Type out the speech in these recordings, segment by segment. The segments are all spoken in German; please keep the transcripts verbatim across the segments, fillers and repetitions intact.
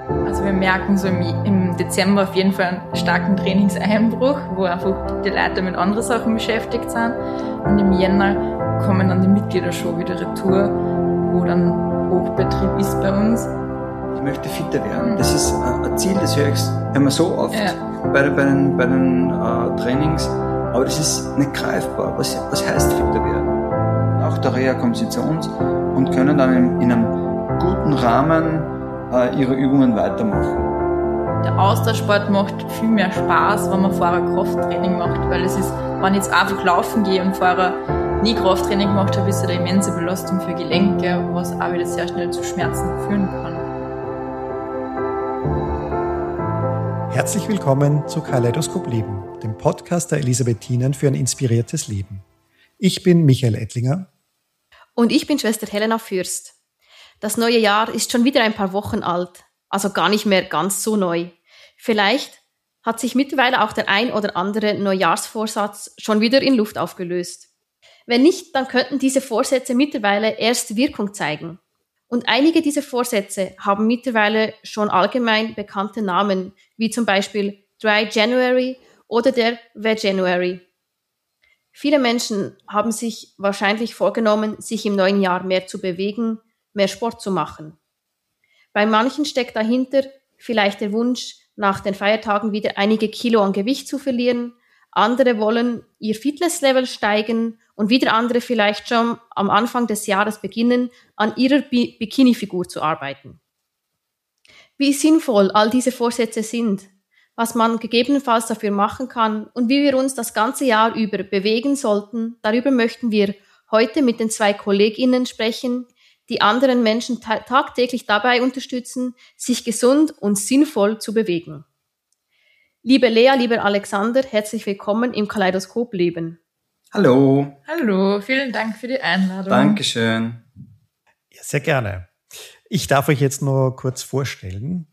Also wir merken so im, im Dezember auf jeden Fall einen starken Trainingseinbruch, wo einfach die Leute mit anderen Sachen beschäftigt sind. Und im Jänner kommen dann die Mitglieder schon wieder retour, wo dann Hochbetrieb ist bei uns. Ich möchte fitter werden. Das ist ein Ziel, das höre ich immer so oft ja. bei, bei den, bei den uh, Trainings. Aber das ist nicht greifbar. Was, was heißt fitter werden? Nach der Reha kommen sie zu uns und können dann in, in einem guten Rahmen uh, ihre Übungen weitermachen. Der Ausdauersport macht viel mehr Spaß, wenn man vorher Krafttraining macht, weil es ist, wenn ich jetzt einfach laufen gehe und vorher nie Krafttraining gemacht habe, ist es eine immense Belastung für Gelenke, was auch wieder sehr schnell zu Schmerzen führen kann. Herzlich willkommen zu Kaleidoskop Leben, dem Podcast der Elisabethinen für ein inspiriertes Leben. Ich bin Michael Ettlinger. Und ich bin Schwester Helena Fürst. Das neue Jahr ist schon wieder ein paar Wochen alt, also gar nicht mehr ganz so neu. Vielleicht hat sich mittlerweile auch der ein oder andere Neujahrsvorsatz schon wieder in Luft aufgelöst. Wenn nicht, dann könnten diese Vorsätze mittlerweile erst Wirkung zeigen. Und einige dieser Vorsätze haben mittlerweile schon allgemein bekannte Namen, wie zum Beispiel Dry January oder der Veganuary. Viele Menschen haben sich wahrscheinlich vorgenommen, sich im neuen Jahr mehr zu bewegen, mehr Sport zu machen. Bei manchen steckt dahinter vielleicht der Wunsch, nach den Feiertagen wieder einige Kilo an Gewicht zu verlieren. Andere wollen ihr Fitnesslevel steigen und wieder andere vielleicht schon am Anfang des Jahres beginnen, an ihrer Bi- Bikini-Figur zu arbeiten. Wie sinnvoll all diese Vorsätze sind, was man gegebenenfalls dafür machen kann und wie wir uns das ganze Jahr über bewegen sollten, darüber möchten wir heute mit den zwei KollegInnen sprechen, die anderen Menschen ta- tagtäglich dabei unterstützen, sich gesund und sinnvoll zu bewegen. Liebe Lea, lieber Alexander, herzlich willkommen im Kaleidoskop Leben. Hallo. Hallo, vielen Dank für die Einladung. Dankeschön. Ja, sehr gerne. Ich darf euch jetzt nur kurz vorstellen.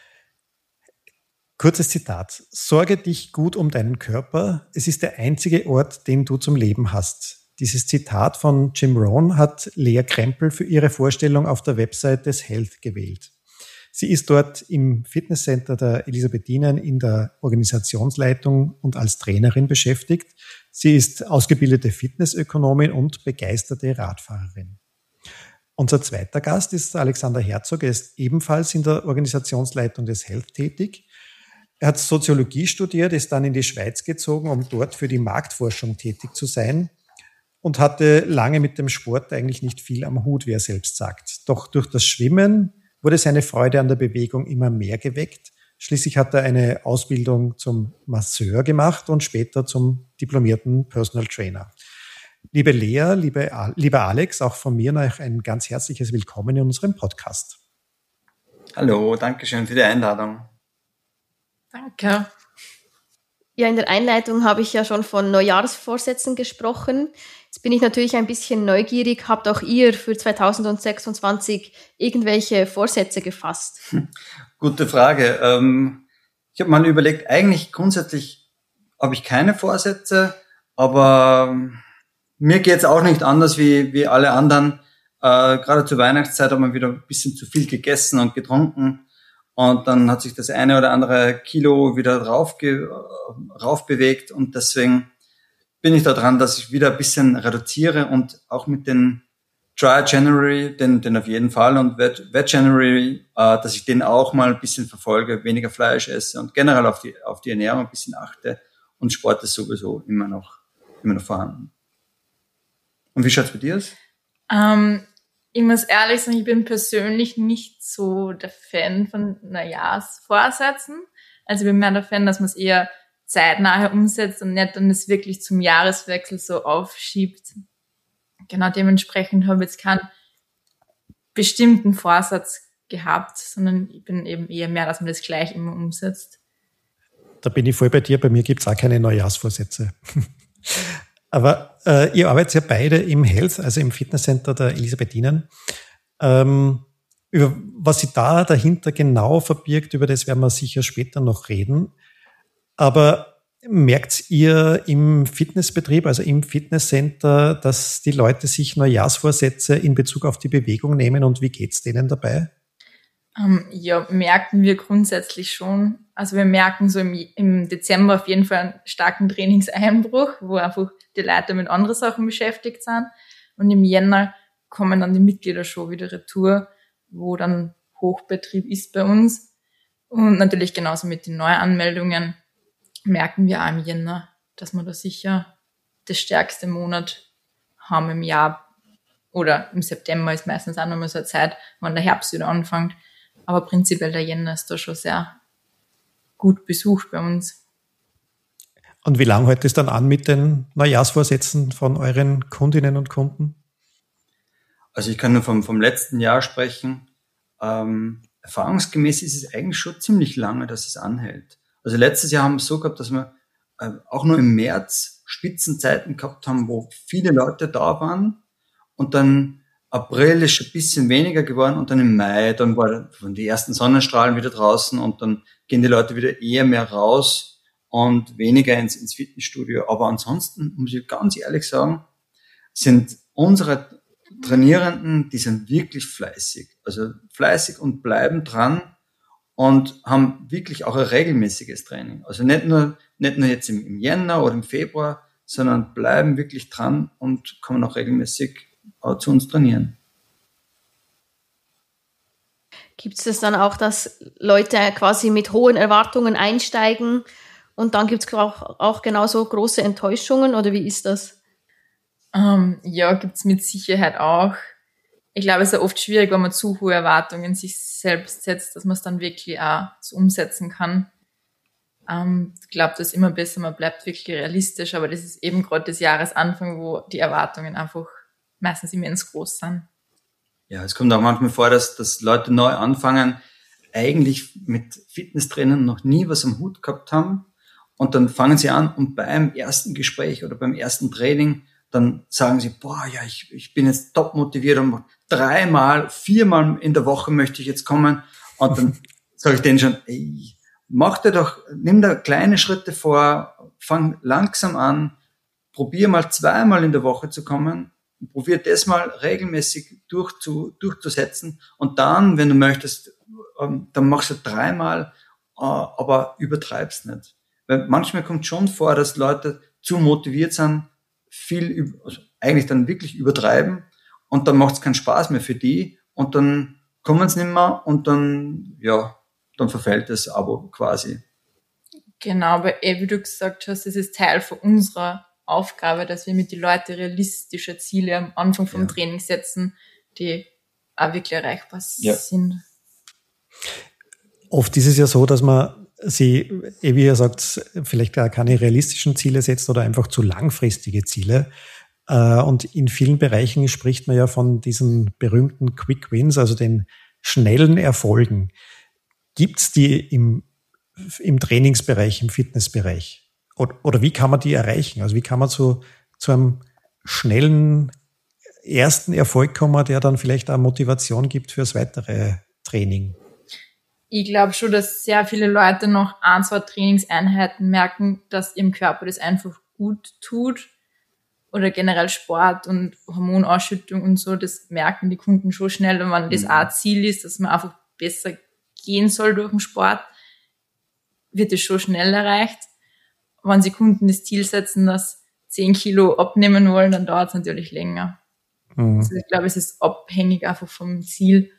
Kurzes Zitat. Sorge dich gut um deinen Körper. Es ist der einzige Ort, den du zum Leben hast. Dieses Zitat von Jim Rohn hat Lea Krempel für ihre Vorstellung auf der Website des Health gewählt. Sie ist dort im Fitnesscenter der Elisabethinen in der Organisationsleitung und als Trainerin beschäftigt. Sie ist ausgebildete Fitnessökonomin und begeisterte Radfahrerin. Unser zweiter Gast ist Alexander Herzog. Er ist ebenfalls in der Organisationsleitung des Health tätig. Er hat Soziologie studiert, ist dann in die Schweiz gezogen, um dort für die Marktforschung tätig zu sein und hatte lange mit dem Sport eigentlich nicht viel am Hut, wie er selbst sagt. Doch durch das Schwimmen wurde seine Freude an der Bewegung immer mehr geweckt. Schließlich hat er eine Ausbildung zum Masseur gemacht und später zum diplomierten Personal Trainer. Liebe Lea, liebe, lieber Alex, auch von mir noch ein ganz herzliches Willkommen in unserem Podcast. Hallo, danke schön für die Einladung. Danke. Ja, in der Einleitung habe ich ja schon von Neujahrsvorsätzen gesprochen. Jetzt bin ich natürlich ein bisschen neugierig. Habt auch ihr für zwanzig sechsundzwanzig irgendwelche Vorsätze gefasst? Hm, gute Frage. Ähm, ich habe mal überlegt, eigentlich grundsätzlich habe ich keine Vorsätze, aber mir geht's auch nicht anders wie, wie alle anderen. Äh, gerade zur Weihnachtszeit hat man wieder ein bisschen zu viel gegessen und getrunken. Und dann hat sich das eine oder andere Kilo wieder rauf, rauf bewegt. Und deswegen bin ich da dran, dass ich wieder ein bisschen reduziere und auch mit den Dry January, den, den auf jeden Fall, und Veg January, äh, dass ich den auch mal ein bisschen verfolge, weniger Fleisch esse und generell auf die, auf die Ernährung ein bisschen achte. Und Sport ist sowieso immer noch, immer noch vorhanden. Und wie schaut's bei dir aus? Ähm, Ich muss ehrlich sagen, ich bin persönlich nicht so der Fan von Neujahrsvorsätzen. Also ich bin mehr der Fan, dass man es eher zeitnah umsetzt und nicht dann das wirklich zum Jahreswechsel so aufschiebt. Genau, dementsprechend habe ich jetzt keinen bestimmten Vorsatz gehabt, sondern ich bin eben eher mehr, dass man das gleich immer umsetzt. Da bin ich voll bei dir. Bei mir gibt's auch keine Neujahrsvorsätze. Aber äh, ihr arbeitet ja beide im Health, also im Fitnesscenter der Elisabethinen. Ähm, über was sich da dahinter genau verbirgt, über das werden wir sicher später noch reden. Aber merkt ihr im Fitnessbetrieb, also im Fitnesscenter, dass die Leute sich Neujahrsvorsätze in Bezug auf die Bewegung nehmen und wie geht's denen dabei? Ähm, ja, merken wir grundsätzlich schon. Also wir merken so im, im Dezember auf jeden Fall einen starken Trainingseinbruch, wo einfach die Leute mit anderen Sachen beschäftigt sind. Und im Jänner kommen dann die Mitglieder schon wieder retour, wo dann Hochbetrieb ist bei uns. Und natürlich genauso mit den Neuanmeldungen merken wir auch im Jänner, dass wir da sicher das stärkste Monat haben im Jahr. Oder im September ist meistens auch nochmal so eine Zeit, wann der Herbst wieder anfängt. Aber prinzipiell der Jänner ist da schon sehr gut besucht bei uns. Und wie lange hält es dann an mit den Neujahrsvorsätzen von euren Kundinnen und Kunden? Also ich kann nur vom, vom letzten Jahr sprechen. Ähm, erfahrungsgemäß ist es eigentlich schon ziemlich lange, dass es anhält. Also letztes Jahr haben wir es so gehabt, dass wir äh, auch nur im März Spitzenzeiten gehabt haben, wo viele Leute da waren. Und dann April ist schon ein bisschen weniger geworden und dann im Mai, dann waren die ersten Sonnenstrahlen wieder draußen und dann gehen die Leute wieder eher mehr raus und weniger ins, ins Fitnessstudio. Aber ansonsten, muss ich ganz ehrlich sagen, sind unsere Trainierenden, die sind wirklich fleißig. Also fleißig und bleiben dran und haben wirklich auch ein regelmäßiges Training. Also nicht nur, nicht nur jetzt im, im Jänner oder im Februar, sondern bleiben wirklich dran und kommen auch regelmäßig zu uns trainieren. Gibt es das dann auch, dass Leute quasi mit hohen Erwartungen einsteigen und dann gibt es auch, auch genauso große Enttäuschungen oder wie ist das? Ähm, ja, gibt's mit Sicherheit auch. Ich glaube, es ist ja oft schwierig, wenn man zu hohe Erwartungen sich selbst setzt, dass man es dann wirklich auch so umsetzen kann. Ähm, ich glaube, das ist immer besser, man bleibt wirklich realistisch, aber das ist eben gerade das Jahresanfang, wo die Erwartungen einfach meistens immens groß sind. Ja, es kommt auch manchmal vor, dass, dass Leute neu anfangen, eigentlich mit Fitnesstrainern noch nie was am Hut gehabt haben und dann fangen sie an und beim ersten Gespräch oder beim ersten Training, dann sagen sie, boah, ja, ich, ich bin jetzt top motiviert und dreimal, viermal in der Woche möchte ich jetzt kommen und dann sage ich denen schon, ey, mach dir doch, nimm da kleine Schritte vor, fang langsam an, probier mal zweimal in der Woche zu kommen, probier das mal regelmäßig durchzu, durchzusetzen und dann, wenn du möchtest, dann machst du dreimal, aber übertreib's nicht. Weil manchmal kommt schon vor, dass Leute zu motiviert sind, viel, also eigentlich dann wirklich übertreiben und dann macht's keinen Spaß mehr für die und dann kommen sie nicht mehr und dann, ja, dann verfällt das Abo quasi. Genau, aber eh, wie du gesagt hast, das ist Teil von unserer Aufgabe, dass wir mit den Leuten realistische Ziele am Anfang vom ja. Training setzen, die auch wirklich erreichbar ja. sind. Oft ist es ja so, dass man sie, wie ihr sagt, vielleicht gar keine realistischen Ziele setzt oder einfach zu langfristige Ziele. Und in vielen Bereichen spricht man ja von diesen berühmten Quick Wins, also den schnellen Erfolgen. Gibt's die im, im Trainingsbereich, im Fitnessbereich? Oder, oder wie kann man die erreichen? Also wie kann man zu, zu einem schnellen ersten Erfolg kommen, der dann vielleicht auch Motivation gibt fürs weitere Training? Ich glaube schon, dass sehr viele Leute nach ein, zwei Trainingseinheiten merken, dass ihrem Körper das einfach gut tut. Oder generell Sport und Hormonausschüttung und so, das merken die Kunden schon schnell. Und wenn das auch ein Ziel ist, dass man einfach besser gehen soll durch den Sport, wird es schon schnell erreicht. Wenn sie Kunden das Ziel setzen, dass zehn Kilo abnehmen wollen, dann dauert es natürlich länger. Mhm. Also ich glaube, es ist abhängig einfach vom Ziel.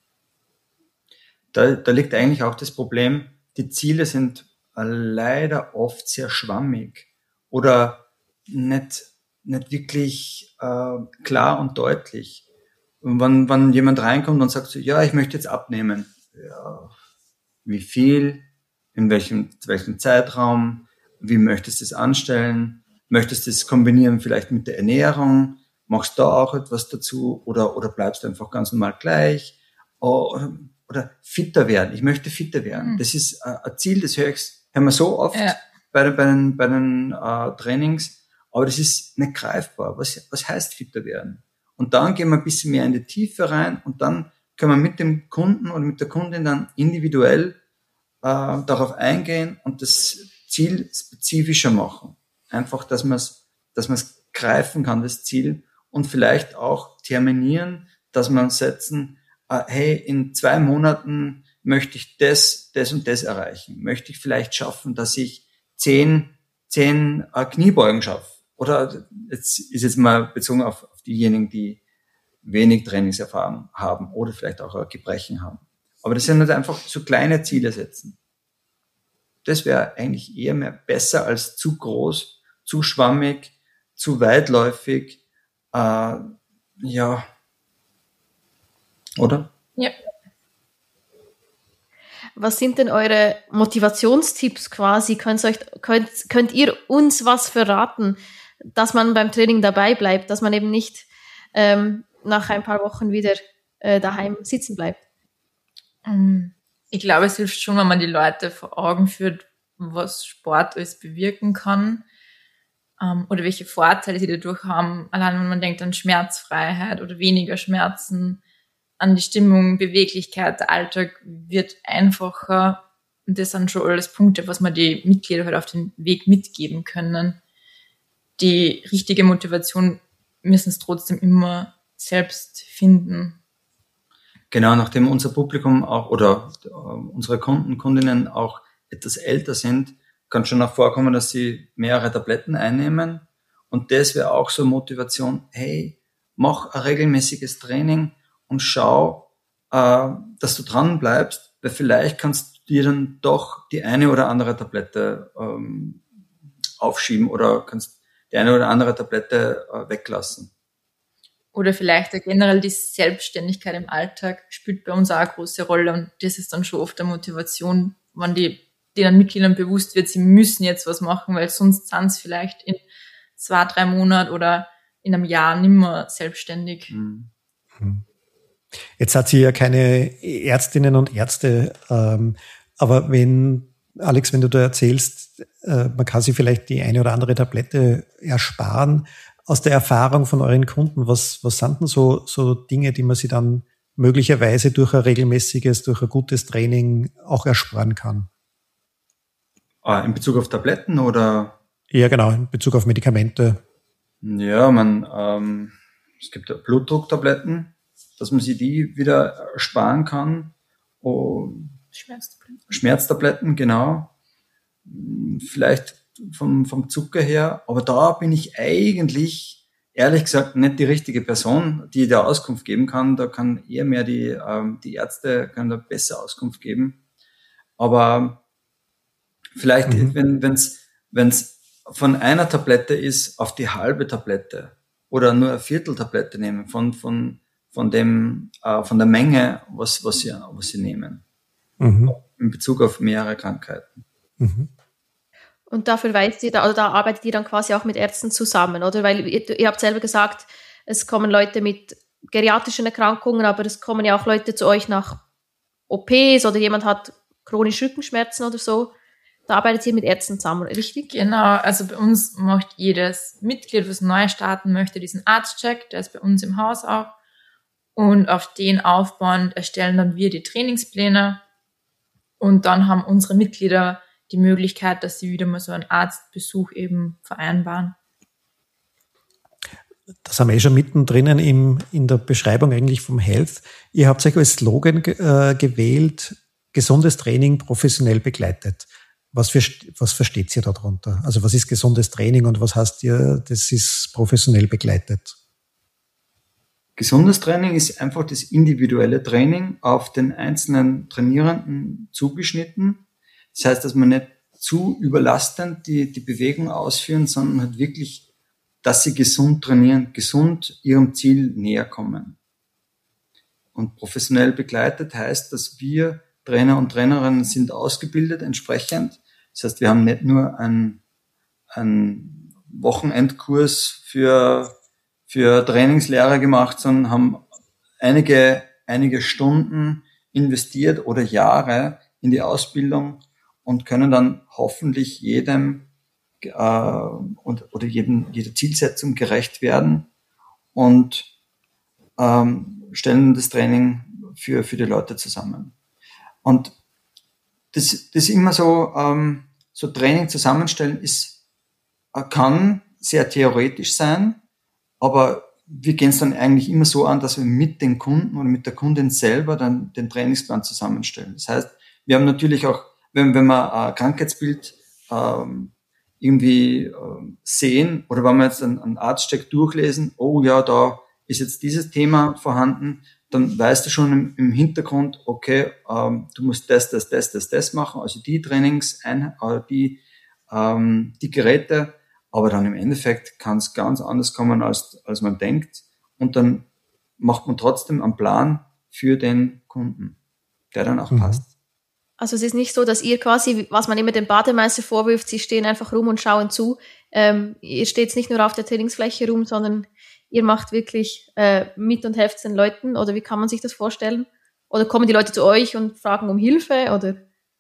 Da, da liegt eigentlich auch das Problem, die Ziele sind leider oft sehr schwammig oder nicht, nicht wirklich äh, klar und deutlich. Und wenn, wenn jemand reinkommt und sagt so, ja, ich möchte jetzt abnehmen. Ja, wie viel? In welchem, welchem Zeitraum? Wie möchtest du es anstellen? Möchtest du es kombinieren vielleicht mit der Ernährung? Machst du da auch etwas dazu? Oder, oder bleibst du einfach ganz normal gleich? Oder, oder fitter werden. Ich möchte fitter werden. Mhm. Das ist äh, ein Ziel, das höre ich, hören wir so oft ja. bei, den, bei den, bei den äh, Trainings. Aber das ist nicht greifbar. Was, was heißt fitter werden? Und dann gehen wir ein bisschen mehr in die Tiefe rein und dann können wir mit dem Kunden oder mit der Kundin dann individuell äh, darauf eingehen und das Ziel spezifischer machen. Einfach, dass man es, dass man es greifen kann, das Ziel, und vielleicht auch terminieren, dass man setzen, äh, hey, in zwei Monaten möchte ich das, das und das erreichen. Möchte ich vielleicht schaffen, dass ich zehn, zehn äh, Kniebeugen schaffe. Oder jetzt ist jetzt mal bezogen auf, auf diejenigen, die wenig Trainingserfahrung haben oder vielleicht auch ein Gebrechen haben. Aber das sind halt einfach so kleine Ziele setzen. Das wäre eigentlich eher mehr besser als zu groß, zu schwammig, zu weitläufig. Äh, ja. Oder? Ja. Was sind denn eure Motivationstipps quasi? Könnt, euch, könnt, könnt ihr uns was verraten, dass man beim Training dabei bleibt, dass man eben nicht ähm, nach ein paar Wochen wieder äh, daheim sitzen bleibt? Ich glaube, es hilft schon, wenn man die Leute vor Augen führt, was Sport alles bewirken kann ähm, oder welche Vorteile sie dadurch haben. Allein wenn man denkt an Schmerzfreiheit oder weniger Schmerzen, an die Stimmung, Beweglichkeit, der Alltag wird einfacher. Und das sind schon alles Punkte, was man die Mitglieder halt auf den Weg mitgeben können. Die richtige Motivation müssen es trotzdem immer selbst finden. Genau, nachdem unser Publikum auch oder äh, unsere Kunden, Kundinnen auch etwas älter sind, kann schon auch vorkommen, dass sie mehrere Tabletten einnehmen. Und das wäre auch so Motivation, hey, mach ein regelmäßiges Training und schau, äh, dass du dran bleibst, weil vielleicht kannst du dir dann doch die eine oder andere Tablette ähm, aufschieben oder kannst die eine oder andere Tablette äh, weglassen. Oder vielleicht auch generell die Selbstständigkeit im Alltag spielt bei uns auch eine große Rolle und das ist dann schon oft eine Motivation, wenn die denen Mitgliedern bewusst wird, sie müssen jetzt was machen, weil sonst sind sie vielleicht in zwei, drei Monaten oder in einem Jahr nimmer selbstständig. Mhm. Jetzt hat sie ja keine Ärztinnen und Ärzte, ähm, aber wenn, Alex, wenn du da erzählst, äh, man kann sich vielleicht die eine oder andere Tablette ersparen, aus der Erfahrung von euren Kunden, was, was sind denn so, so Dinge, die man sich dann möglicherweise durch ein regelmäßiges, durch ein gutes Training auch ersparen kann? Ah, in Bezug auf Tabletten oder? Ja, genau, in Bezug auf Medikamente. Ja, man, ähm, es gibt ja Blutdrucktabletten, dass man sich die wieder sparen kann. Oh, Schmerztabletten. Schmerztabletten, genau. Vielleicht vom, vom Zucker her, aber da bin ich eigentlich, ehrlich gesagt, nicht die richtige Person, die da Auskunft geben kann. Da kann eher mehr die, ähm, die Ärzte können da besser Auskunft geben. Aber vielleicht, mhm. wenn wenn's wenn's von einer Tablette ist auf die halbe Tablette oder nur eine Vierteltablette nehmen von von von dem äh, von der Menge, was was sie was sie nehmen, mhm. in Bezug auf mehrere Krankheiten. Mhm. Und dafür weißt ihr, also da arbeitet ihr dann quasi auch mit Ärzten zusammen, oder? Weil ihr, ihr habt selber gesagt, es kommen Leute mit geriatrischen Erkrankungen, aber es kommen ja auch Leute zu euch nach O Ps oder jemand hat chronische Rückenschmerzen oder so. Da arbeitet ihr mit Ärzten zusammen, richtig? Genau, also bei uns macht jedes Mitglied, was neu starten möchte, diesen Arztcheck, der ist bei uns im Haus auch. Und auf den aufbauend erstellen dann wir die Trainingspläne. Und dann haben unsere Mitglieder die Möglichkeit, dass sie wieder mal so einen Arztbesuch eben vereinbaren. Das haben wir eh schon mittendrin im, in der Beschreibung eigentlich vom Health. Ihr habt euch als Slogan äh, gewählt, gesundes Training professionell begleitet. Was, für, was versteht ihr darunter? Also was ist gesundes Training und was heißt ihr, das ist professionell begleitet? Gesundes Training ist einfach das individuelle Training auf den einzelnen Trainierenden zugeschnitten. Das heißt, dass man nicht zu überlastend die, die Bewegung ausführen, sondern halt wirklich, dass sie gesund trainieren, gesund ihrem Ziel näher kommen. Und professionell begleitet heißt, dass wir Trainer und Trainerinnen sind ausgebildet entsprechend. Das heißt, wir haben nicht nur einen, einen Wochenendkurs für, für Trainingslehrer gemacht, sondern haben einige, einige Stunden investiert oder Jahre in die Ausbildung und können dann hoffentlich jedem äh, und, oder jedem, jeder Zielsetzung gerecht werden und ähm, stellen das Training für, für die Leute zusammen. Und das, das ist immer so, ähm, so Training zusammenstellen ist, kann sehr theoretisch sein, aber wir gehen es dann eigentlich immer so an, dass wir mit den Kunden oder mit der Kundin selber dann den Trainingsplan zusammenstellen. Das heißt, wir haben natürlich auch, wenn, wenn wir ein Krankheitsbild ähm, irgendwie ähm, sehen oder wenn wir jetzt einen, einen Arztcheck durchlesen, oh ja, da ist jetzt dieses Thema vorhanden, dann weißt du schon im, im Hintergrund, okay, ähm, du musst das, das, das, das, das machen, also die Trainings, äh, die, ähm, die Geräte, aber dann im Endeffekt kann es ganz anders kommen, als, als man denkt. Und dann macht man trotzdem einen Plan für den Kunden, der dann auch mhm. passt. Also es ist nicht so, dass ihr quasi, was man immer dem Bademeister vorwirft, sie stehen einfach rum und schauen zu. Ähm, ihr steht nicht nur auf der Trainingsfläche rum, sondern ihr macht wirklich äh, mit und helft den Leuten. Oder wie kann man sich das vorstellen? Oder kommen die Leute zu euch und fragen um Hilfe? Oder?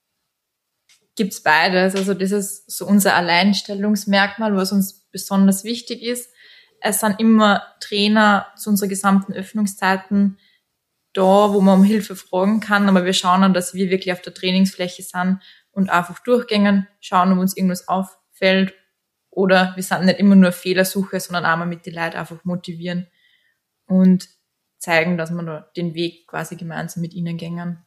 Gibt's beides. Also das ist so unser Alleinstellungsmerkmal, was uns besonders wichtig ist. Es sind immer Trainer zu unseren gesamten Öffnungszeiten da, wo man um Hilfe fragen kann, aber wir schauen dann, dass wir wirklich auf der Trainingsfläche sind und einfach durchgängen, schauen, ob uns irgendwas auffällt, oder wir sind nicht immer nur auf Fehlersuche, sondern auch mal mit den Leuten einfach motivieren und zeigen, dass wir da den Weg quasi gemeinsam mit ihnen gängen.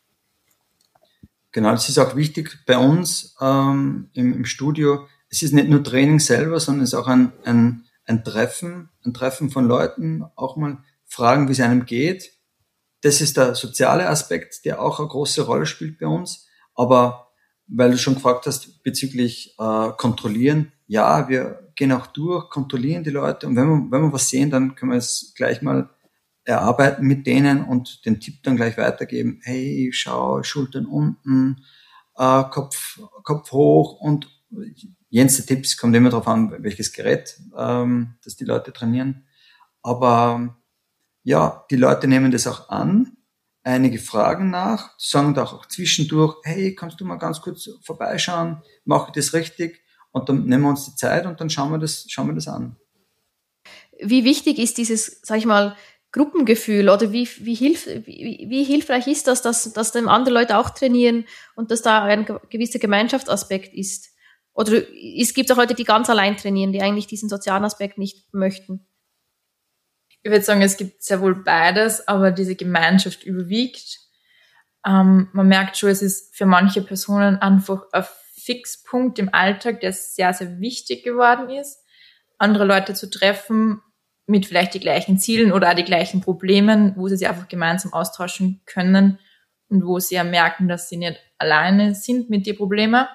Genau, das ist auch wichtig bei uns ähm, im, im Studio. Es ist nicht nur Training selber, sondern es ist auch ein, ein, ein Treffen, ein Treffen von Leuten, auch mal fragen, wie es einem geht. Das ist der soziale Aspekt, der auch eine große Rolle spielt bei uns. Aber weil du schon gefragt hast bezüglich äh, Kontrollieren, ja, wir gehen auch durch, kontrollieren die Leute, und wenn wir, wenn wir was sehen, dann können wir es gleich mal erarbeiten mit denen und den Tipp dann gleich weitergeben. Hey, schau, Schultern unten, äh, Kopf, Kopf hoch, und jenste Tipps, kommt immer darauf an, welches Gerät ähm, das die Leute trainieren. Aber ja, die Leute nehmen das auch an, einige fragen nach, sagen da auch zwischendurch, hey, kannst du mal ganz kurz vorbeischauen, mache ich das richtig? Und dann nehmen wir uns die Zeit und dann schauen wir das, schauen wir das an. Wie wichtig ist dieses, sag ich mal, Gruppengefühl, oder wie, wie, hilf, wie, wie hilfreich ist das, dass, dass dann andere Leute auch trainieren und dass da ein gewisser Gemeinschaftsaspekt ist? Oder es gibt auch Leute, die ganz allein trainieren, die eigentlich diesen sozialen Aspekt nicht möchten? Ich würde sagen, es gibt sehr wohl beides, aber diese Gemeinschaft überwiegt. Ähm, man merkt schon, es ist für manche Personen einfach ein Fixpunkt im Alltag, der sehr, sehr wichtig geworden ist, andere Leute zu treffen mit vielleicht die gleichen Zielen oder auch die gleichen Problemen, wo sie sich einfach gemeinsam austauschen können und wo sie ja merken, dass sie nicht alleine sind mit den Problemen.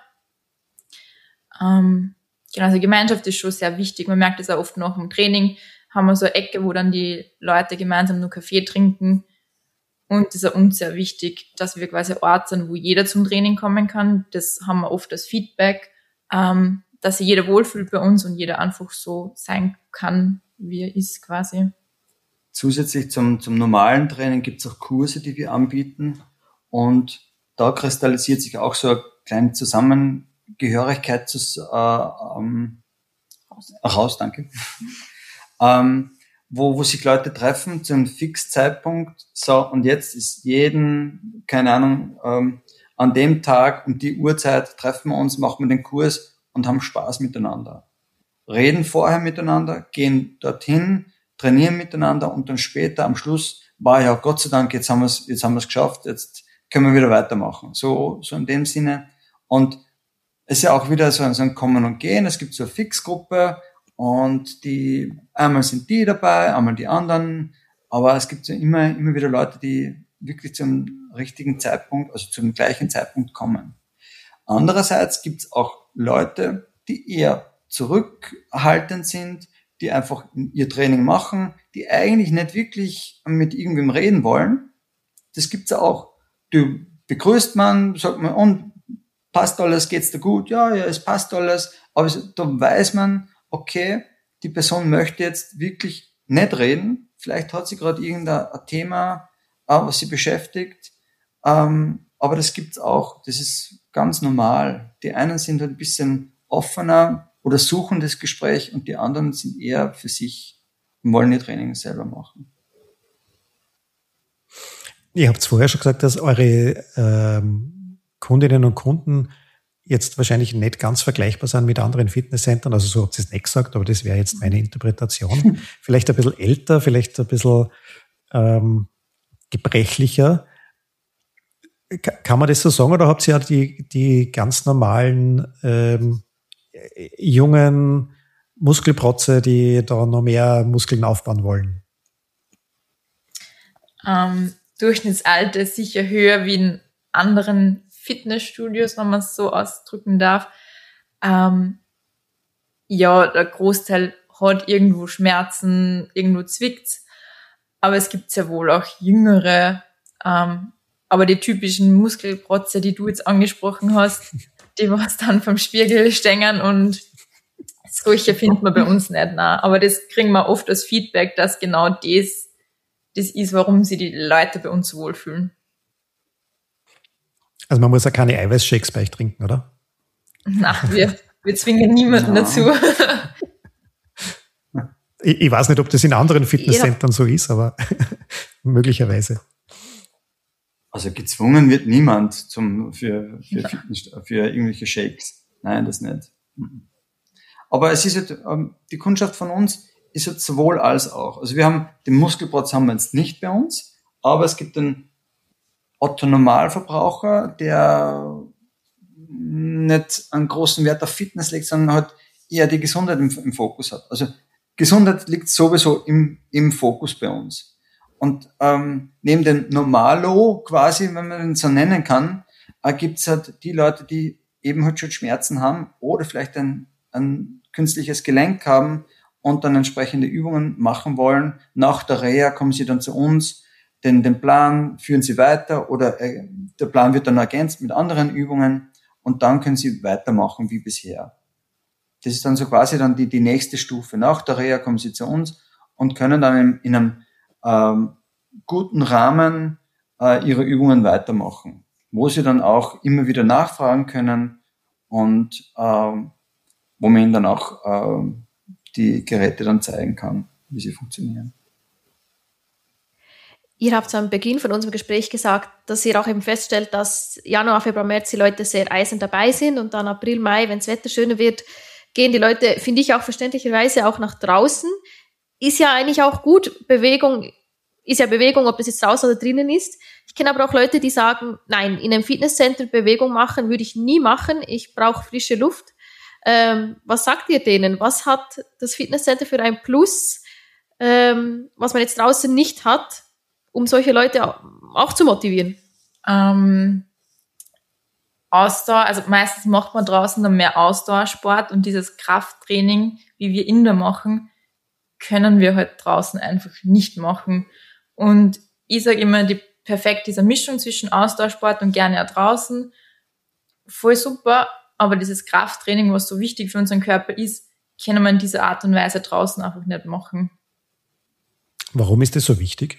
Ähm, genau, also Gemeinschaft ist schon sehr wichtig. Man merkt es auch oft nach dem Training, haben wir so eine Ecke, wo dann die Leute gemeinsam nur Kaffee trinken. Und das ist auch uns sehr wichtig, dass wir quasi ein Ort sind, wo jeder zum Training kommen kann. Das haben wir oft als Feedback, ähm, dass sich jeder wohlfühlt bei uns und jeder einfach so sein kann, wie er ist quasi. Zusätzlich zum, zum normalen Training gibt es auch Kurse, die wir anbieten. Und da kristallisiert sich auch so eine kleine Zusammengehörigkeit zu, äh, ähm, raus, danke. ähm, wo, wo sich Leute treffen zu einem Fixzeitpunkt. So, und jetzt ist jeden, keine Ahnung, ähm, an dem Tag um die Uhrzeit treffen wir uns, machen wir den Kurs und haben Spaß miteinander. Reden vorher miteinander, gehen dorthin, trainieren miteinander, und dann später am Schluss war ja Gott sei Dank, jetzt haben wir es, jetzt haben wir es geschafft, jetzt können wir wieder weitermachen. So, so in dem Sinne. Und es ist ja auch wieder so ein, so ein Kommen und Gehen. Es gibt so eine Fixgruppe, und die, einmal sind die dabei, einmal die anderen, aber es gibt so immer, immer wieder Leute, die wirklich zum richtigen Zeitpunkt, also zum gleichen Zeitpunkt kommen. Andererseits gibt es auch Leute, die eher zurückhaltend sind, die einfach ihr Training machen, die eigentlich nicht wirklich mit irgendwem reden wollen. Das gibt's auch. Du begrüßt man, sagt man, und passt alles, geht's dir gut? Ja, ja, es passt alles. Aber da weiß man, okay, die Person möchte jetzt wirklich nicht reden. Vielleicht hat sie gerade irgendein Thema, was sie beschäftigt. Ähm, aber das gibt's auch. Das ist ganz normal. Die einen sind halt ein bisschen offener oder suchen das Gespräch, und die anderen sind eher für sich und wollen ihr Training selber machen. Ihr habt vorher schon gesagt, dass eure ähm, Kundinnen und Kunden jetzt wahrscheinlich nicht ganz vergleichbar sind mit anderen Fitnesscentern. Also so habt ihr es nicht gesagt, aber das wäre jetzt meine Interpretation. Vielleicht ein bisschen älter, vielleicht ein bisschen ähm, gebrechlicher. K- kann man das so sagen, oder habt ihr ja die, die ganz normalen ähm, jungen Muskelprotze, die da noch mehr Muskeln aufbauen wollen? Ähm, Durchschnittsalter ist sicher höher wie in anderen Fitnessstudios, wenn man es so ausdrücken darf. Ähm, ja, der Großteil hat irgendwo Schmerzen, irgendwo zwickt's, aber es gibt sehr wohl auch jüngere, ähm, aber die typischen Muskelprotze, die du jetzt angesprochen hast, die was dann vom Spiegel stängern und solche findet man bei uns nicht. Nein. Aber das kriegen wir oft als Feedback, dass genau das, das ist, warum sich die Leute bei uns wohlfühlen. Also man muss ja keine Eiweißshakes bei euch trinken, oder? Nein, wir, wir zwingen niemanden ja. dazu. Ich, ich weiß nicht, ob das in anderen Fitnesscentern ja. so ist, aber möglicherweise. Also gezwungen wird niemand zum, für, für, Fitness, für irgendwelche Shakes. Nein, das nicht. Aber es ist halt, die Kundschaft von uns ist jetzt sowohl als auch. Also wir haben, den Muskelprotz haben wir jetzt nicht bei uns, aber es gibt den Otto-Normalverbraucher, der nicht einen großen Wert auf Fitness legt, sondern halt eher die Gesundheit im, im Fokus hat. Also Gesundheit liegt sowieso im, im Fokus bei uns. Und ähm, neben dem Normalo quasi, wenn man ihn so nennen kann, äh, gibt's halt die Leute, die eben halt schon Schmerzen haben oder vielleicht ein, ein künstliches Gelenk haben und dann entsprechende Übungen machen wollen. Nach der Reha kommen sie dann zu uns, den, den Plan führen sie weiter oder äh, der Plan wird dann ergänzt mit anderen Übungen und dann können sie weitermachen wie bisher. Das ist dann so quasi dann die, die nächste Stufe. Nach der Reha kommen sie zu uns und können dann in, in einem ähm, guten Rahmen äh, ihre Übungen weitermachen, wo sie dann auch immer wieder nachfragen können und ähm, wo man ihnen dann auch ähm, die Geräte dann zeigen kann, wie sie funktionieren. Ihr habt am Beginn von unserem Gespräch gesagt, dass ihr auch eben feststellt, dass Januar, Februar, März die Leute sehr eisern dabei sind und dann April, Mai, wenn das Wetter schöner wird, gehen die Leute, finde ich auch verständlicherweise, auch nach draußen. Ist ja eigentlich auch gut. Bewegung ist ja Bewegung, ob das jetzt draußen oder drinnen ist. Ich kenne aber auch Leute, die sagen, nein, in einem Fitnesscenter Bewegung machen würde ich nie machen. Ich brauche frische Luft. Ähm, was sagt ihr denen? Was hat das Fitnesscenter für ein Plus, ähm, was man jetzt draußen nicht hat, um solche Leute auch zu motivieren? Ähm, Ausdauer, also meistens macht man draußen dann mehr Ausdauersport und dieses Krafttraining, wie wir Inder machen, können wir halt draußen einfach nicht machen. Und ich sage immer, die perfekt diese Mischung zwischen Ausdauersport und gerne auch draußen, voll super, aber dieses Krafttraining, was so wichtig für unseren Körper ist, können wir in dieser Art und Weise draußen einfach nicht machen. Warum ist das so wichtig?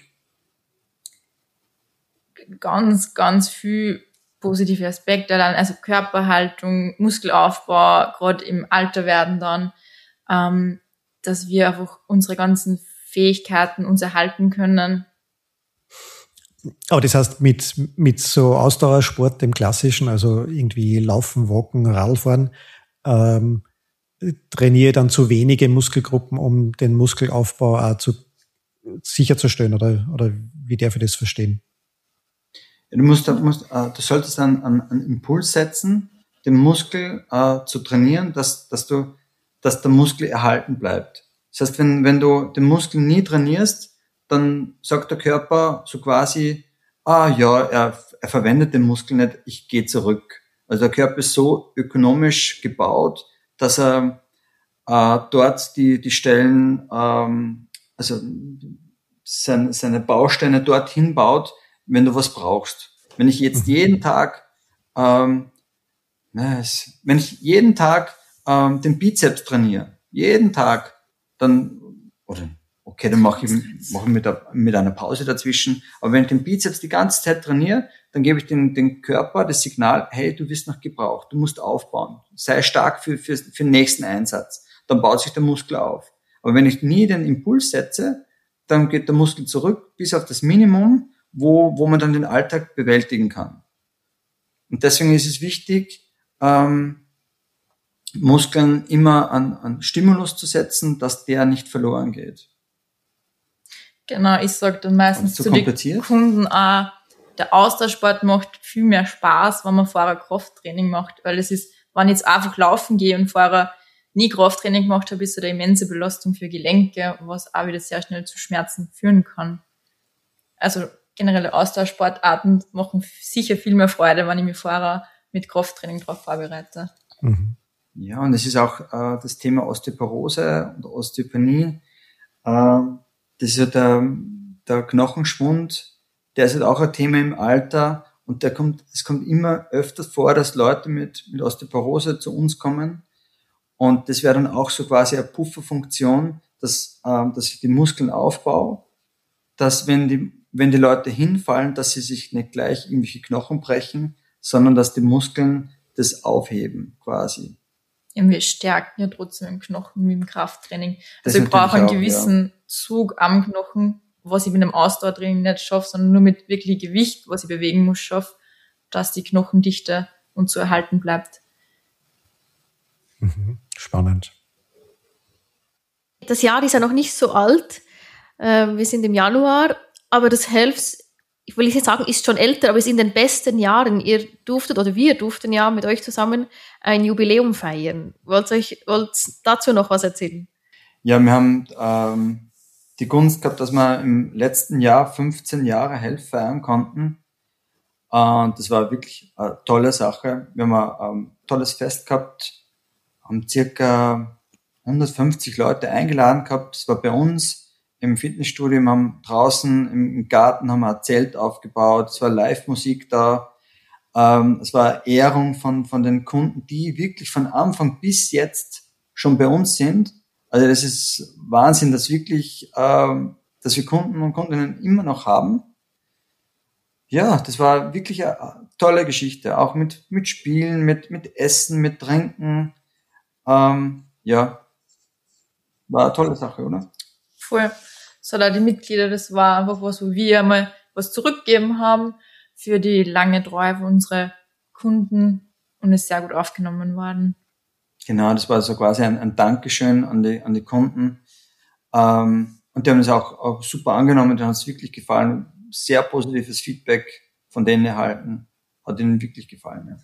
Ganz, ganz viel positive Aspekte, also Körperhaltung, Muskelaufbau, gerade im Alter werden dann, ähm, dass wir einfach unsere ganzen Fähigkeiten uns erhalten können. Aber das heißt, mit, mit so Ausdauersport, dem klassischen, also irgendwie Laufen, Walken, Radfahren, ähm, trainiere dann zu wenige Muskelgruppen, um den Muskelaufbau auch zu, sicherzustellen, oder, oder wie darf ich das verstehen? Du musst, du musst, äh, du solltest einen, einen, einen Impuls setzen, den Muskel äh, zu trainieren, dass, dass du, dass der Muskel erhalten bleibt. Das heißt, wenn, wenn du den Muskel nie trainierst, dann sagt der Körper so quasi, ah ja, er, er verwendet den Muskel nicht, ich gehe zurück. Also der Körper ist so ökonomisch gebaut, dass er äh, dort die, die Stellen, ähm, also sein, seine Bausteine dorthin baut, wenn du was brauchst. Wenn ich jetzt jeden Tag, ähm, wenn ich jeden Tag ähm, den Bizeps trainiere, jeden Tag, dann, oder okay, dann mache ich, mache ich mit, der, mit einer Pause dazwischen, aber wenn ich den Bizeps die ganze Zeit trainiere, dann gebe ich den, den Körper das Signal, hey, du wirst noch gebraucht, du musst aufbauen, sei stark für, für, für den nächsten Einsatz, dann baut sich der Muskel auf. Aber wenn ich nie den Impuls setze, dann geht der Muskel zurück bis auf das Minimum, wo, wo man dann den Alltag bewältigen kann. Und deswegen ist es wichtig, ähm, Muskeln immer an, an Stimulus zu setzen, dass der nicht verloren geht. Genau, ich sage dann meistens zu zu den Kunden auch, der Ausdauersport macht viel mehr Spaß, wenn man vorher Krafttraining macht, weil es ist, wenn ich jetzt einfach laufen gehe und vorher nie Krafttraining gemacht habe, ist eine immense Belastung für Gelenke, was auch wieder sehr schnell zu Schmerzen führen kann. Also generelle Ausdauersportarten machen sicher viel mehr Freude, wenn ich mich vorher mit Krafttraining darauf vorbereite. Mhm. Ja, und es ist auch äh, das Thema Osteoporose und Osteopenie. Äh, das ist ja der, der Knochenschwund, der ist halt auch ein Thema im Alter und der kommt, es kommt immer öfter vor, dass Leute mit, mit Osteoporose zu uns kommen und das wäre dann auch so quasi eine Pufferfunktion, dass, äh, dass ich die Muskeln aufbaue, dass wenn die, wenn die Leute hinfallen, dass sie sich nicht gleich irgendwelche Knochen brechen, sondern dass die Muskeln das aufheben quasi. Ja, wir stärken ja trotzdem den Knochen mit dem Krafttraining. Also ich brauche einen gewissen ja. Zug am Knochen, was ich mit einem Ausdauertraining nicht schaffe, sondern nur mit wirklich Gewicht, was ich bewegen muss, schaffe, dass die Knochendichte und so erhalten bleibt. Spannend. Das Jahr ist ja noch nicht so alt. Wir sind im Januar, aber das Health, ich will nicht sagen, ist schon älter, aber ist in den besten Jahren. Ihr durftet, oder wir durften ja mit euch zusammen ein Jubiläum feiern. Wollt ihr euch, wollt dazu noch was erzählen? Ja, wir haben ähm, die Gunst gehabt, dass wir im letzten Jahr fünfzehn Jahre Health feiern konnten. Und das war wirklich eine tolle Sache. Wir haben ein ähm, tolles Fest gehabt, haben circa hundertfünfzig Leute eingeladen gehabt. Das war bei uns im Fitnessstudio, wir haben draußen im Garten haben wir ein Zelt aufgebaut, es war Live-Musik da, ähm, es war eine Ehrung von, von den Kunden, die wirklich von Anfang bis jetzt schon bei uns sind. Also das ist Wahnsinn, dass wirklich, ähm, dass wir Kunden und Kundinnen immer noch haben. Ja, das war wirklich eine tolle Geschichte, auch mit, mit Spielen, mit, mit Essen, mit Trinken. Ähm, ja, war eine tolle Sache, oder? Voll. Das hat auch die Mitglieder, das war einfach was, wo wir einmal was zurückgegeben haben für die lange Treue von unseren Kunden und ist sehr gut aufgenommen worden. Genau, das war so quasi ein, ein Dankeschön an die, an die Kunden. Ähm, und die haben es auch, auch super angenommen, denen hat es wirklich gefallen. Sehr positives Feedback von denen erhalten. Hat ihnen wirklich gefallen,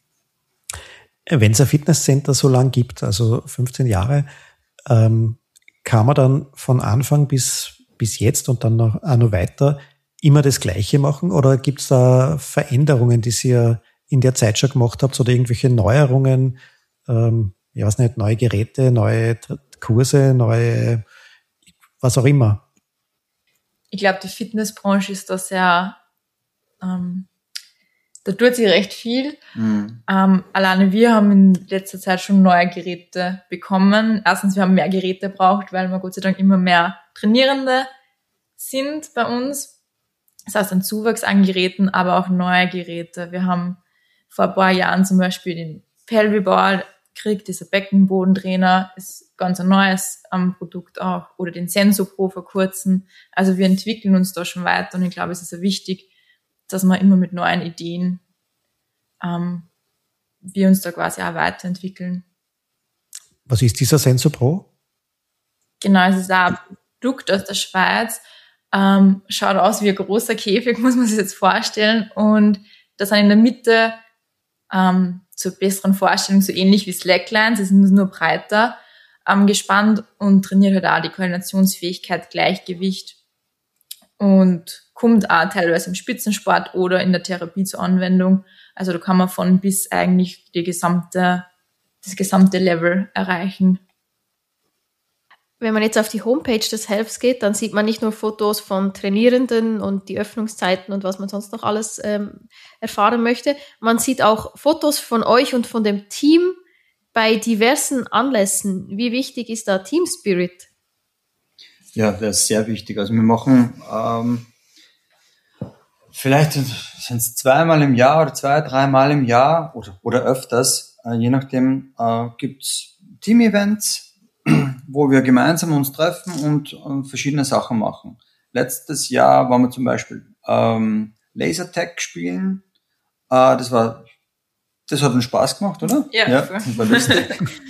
ja. Wenn es ein Fitnesscenter so lang gibt, also fünfzehn Jahre, ähm, kann man dann von Anfang bis, bis jetzt und dann noch, auch noch weiter immer das Gleiche machen? Oder gibt es da Veränderungen, die ihr in der Zeit schon gemacht habt oder irgendwelche Neuerungen, ähm, ich weiß nicht, neue Geräte, neue Kurse, neue, was auch immer? Ich glaube, die Fitnessbranche ist da sehr, ähm, da tut sich recht viel. Mhm. Ähm, alleine wir haben in letzter Zeit schon neue Geräte bekommen. Erstens, wir haben mehr Geräte gebraucht, weil wir Gott sei Dank immer mehr Trainierende sind bei uns. Das heißt, ein Zuwachs an Geräten, aber auch neue Geräte. Wir haben vor ein paar Jahren zum Beispiel den Pelviball gekriegt, dieser Beckenbodentrainer, ist ganz ein neues ähm, Produkt auch. Oder den SensoPro vor kurzem. Also wir entwickeln uns da schon weiter und ich glaube, es ist sehr wichtig, dass wir immer mit neuen Ideen ähm, wir uns da quasi auch weiterentwickeln. Was ist dieser SensoPro? Genau, es ist auch ein Produkt aus der Schweiz. Ähm, schaut aus wie ein großer Käfig, muss man sich jetzt vorstellen. Und das sind in der Mitte ähm, zur besseren Vorstellung so ähnlich wie Slacklines, es sind nur breiter ähm, gespannt und trainiert halt auch die Koordinationsfähigkeit, Gleichgewicht und kommt auch teilweise im Spitzensport oder in der Therapie zur Anwendung. Also da kann man von bis eigentlich die gesamte, das gesamte Level erreichen. Wenn man jetzt auf die Homepage des Healths geht, dann sieht man nicht nur Fotos von Trainierenden und die Öffnungszeiten und was man sonst noch alles ähm, erfahren möchte. Man sieht auch Fotos von euch und von dem Team bei diversen Anlässen. Wie wichtig ist da Team Spirit? Ja, das ist sehr wichtig. Also wir machen ähm, vielleicht sind es zweimal im Jahr oder zwei, dreimal im Jahr oder, oder öfters, äh, je nachdem, äh, gibt's Team-Events, wo wir gemeinsam uns treffen und, und verschiedene Sachen machen. Letztes Jahr waren wir zum Beispiel ähm, Lasertag spielen. Äh, das war das hat uns Spaß gemacht, oder? Ja, ja das war lustig.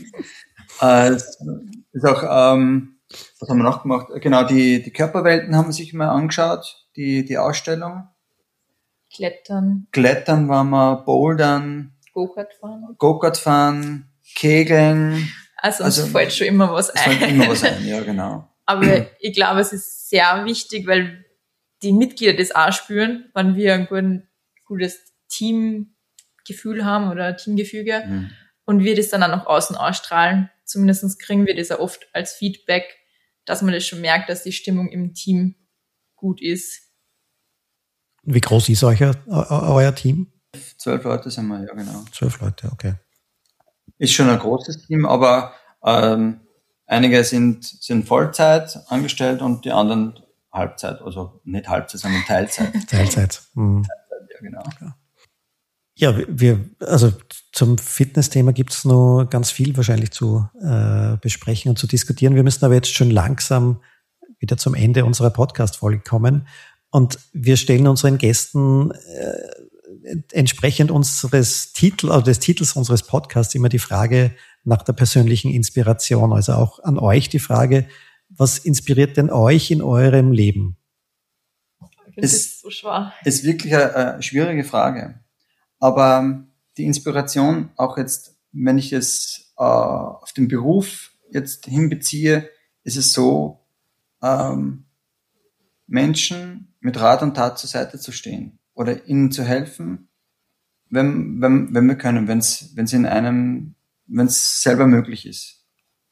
äh, ist auch, ähm, was haben wir noch gemacht? Genau, die, die Körperwelten haben wir sich mal angeschaut, die, die Ausstellung. Klettern. Klettern waren wir, Bouldern. Go-Kart fahren. Go-Kart fahren, Kegeln. Also uns also, fällt schon immer was ein. Es fällt immer was ein, ja, genau. Aber ich glaube, es ist sehr wichtig, weil die Mitglieder das auch spüren, wenn wir ein gut, gutes Teamgefühl haben oder Teamgefüge mhm. und wir das dann auch nach außen ausstrahlen. Zumindest kriegen wir das ja oft als Feedback, dass man das schon merkt, dass die Stimmung im Team gut ist. Wie groß ist euer, euer Team? Zwölf Leute sind wir, ja genau. Zwölf Leute, okay. Ist schon ein großes Team, aber ähm, einige sind, sind Vollzeit angestellt und die anderen Halbzeit, also nicht Halbzeit, sondern Teilzeit. Teilzeit. Mhm. Teilzeit, ja genau. Okay. Ja, wir, also zum Fitness-Thema gibt es noch ganz viel wahrscheinlich zu äh, besprechen und zu diskutieren. Wir müssen aber jetzt schon langsam wieder zum Ende unserer Podcast-Folge kommen. Und wir stellen unseren Gästen äh, entsprechend unseres Titel, also des Titels unseres Podcasts immer die Frage nach der persönlichen Inspiration. Also auch an euch die Frage, was inspiriert denn euch in eurem Leben? Ich finde das so schwer. Ist wirklich eine, eine schwierige Frage. Aber die Inspiration, auch jetzt, wenn ich es äh, auf den Beruf jetzt hinbeziehe, ist es so, ähm, Menschen mit Rat und Tat zur Seite zu stehen oder ihnen zu helfen, wenn, wenn, wenn wir können, wenn es wenn es in einem, wenn es selber möglich ist.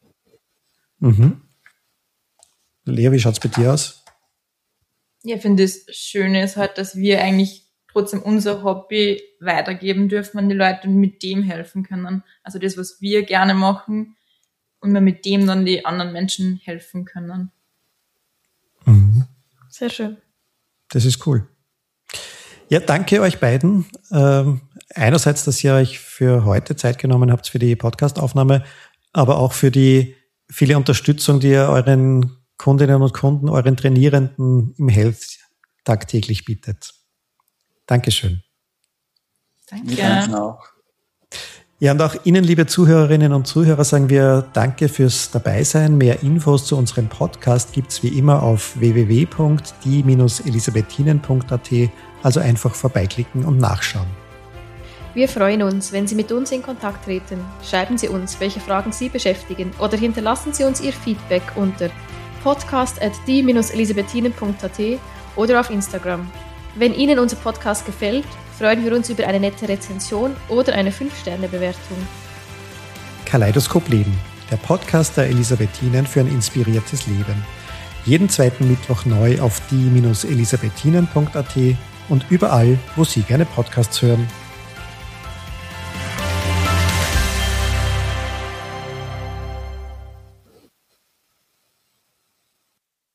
Mhm. Lea, wie schaut's bei dir aus? Ja, ich finde, das Schöne ist halt, dass wir eigentlich trotzdem unser Hobby weitergeben dürfen an die Leute und mit dem helfen können. Also das, was wir gerne machen und wir mit dem dann die anderen Menschen helfen können. Mhm. Sehr schön. Das ist cool. Ja, danke euch beiden. Ähm, einerseits, dass ihr euch für heute Zeit genommen habt für die Podcast-Aufnahme, aber auch für die viele Unterstützung, die ihr euren Kundinnen und Kunden, euren Trainierenden im Health tagtäglich bietet. Dankeschön. Danke. Wir auch. Ja, und auch Ihnen, liebe Zuhörerinnen und Zuhörer, sagen wir Danke fürs Dabeisein. Mehr Infos zu unserem Podcast gibt's wie immer auf w w w punkt die Bindestrich elisabethinen punkt a t, also einfach vorbeiklicken und nachschauen. Wir freuen uns, wenn Sie mit uns in Kontakt treten. Schreiben Sie uns, welche Fragen Sie beschäftigen, oder hinterlassen Sie uns Ihr Feedback unter podcast at die Bindestrich elisabethinen punkt a t oder auf Instagram. Wenn Ihnen unser Podcast gefällt, freuen wir uns über eine nette Rezension oder eine fünf Sterne Bewertung. Kaleidoskop Leben, der Podcast der Elisabethinen für ein inspiriertes Leben. Jeden zweiten Mittwoch neu auf die Bindestrich elisabethinen punkt a t und überall, wo Sie gerne Podcasts hören.